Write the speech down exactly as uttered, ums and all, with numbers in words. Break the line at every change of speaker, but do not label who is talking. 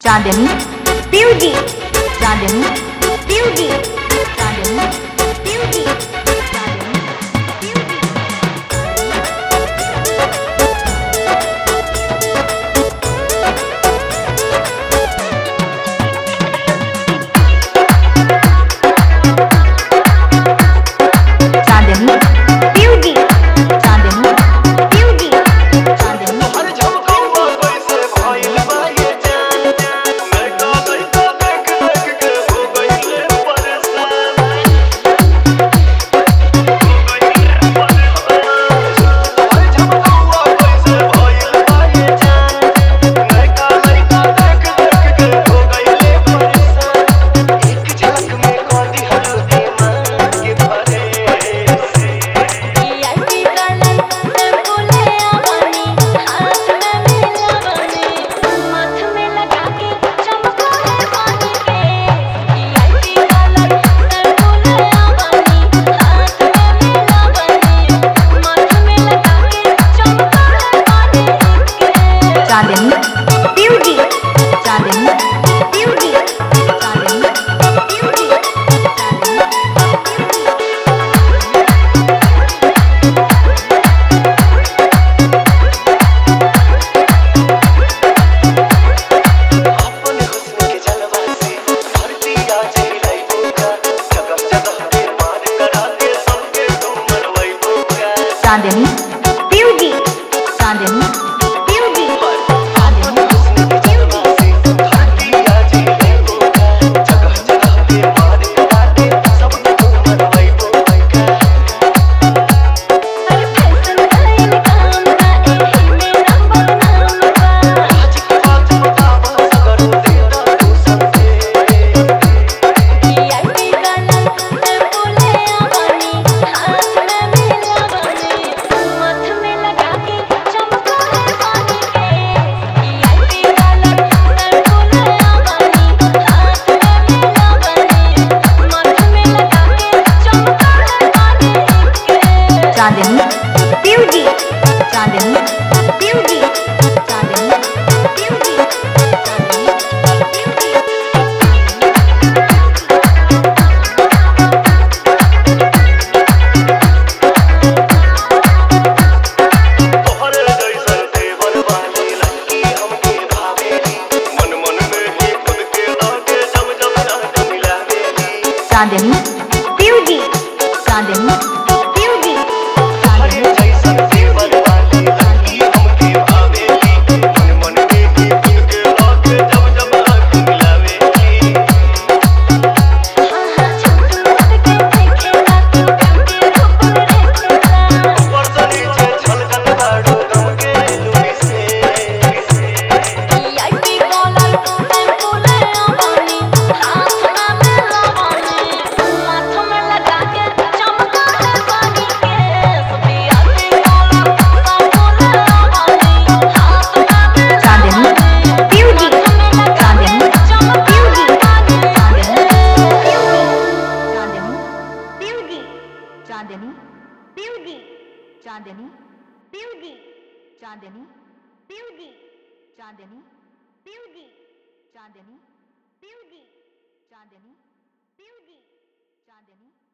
चांदनी beauty Chandni beauty Chandni beauty Chandni beauty Chandni beauty Chandni beauty Chandni
हर झमकौआ कैसे भइल बा ये जान लइका लइका देख देख के हो गइले परेशान हो गइले परेशान हर झमकौआ कैसे भइल बा ये जान लइका लइका देख देख के हो गइले परेशान एक झलक में कांदी हर दिमाग के भरे
Chandni beauty Chandni beauty Chandni beauty Chandni
अपन हुस्न के जलवा से धरती आ जाई लइबोगा जगह जगह पे मार करा के सबके तुम मरवइबोगा
चांदनी ब्यूटी चांदनी ब्यूटी
अपन हुस्न के जलवा से धरती आ जाई लइबोगा जगह जगह पे मार करा के सबके तुम मरवइबोगा आज के बात बतावा करो देता तू संदेश
Chandni beauty Chandni beauty Chandni beauty Chandni
तोहरे जैसन देवर वाली लड़की हमके भावेली मन मन में ही खुद के लागे जब जब रात मिलावेली
चांदनी ब्यूटी चांदनी ब्यूटी
तोहरे जैसन देवर वाली लड़की हमके भावेली मन मन में ही खुद के लागे जब जब रात मिलावेली ऊपर से नीचे छलकत बाड़ू गम के लुई से
Chandni beauty Chandni beauty Chandni beauty Chandni beauty Chandni beauty Chandni beauty Chandni beauty Chandni beauty Chandni beauty Chandni beauty चांदनी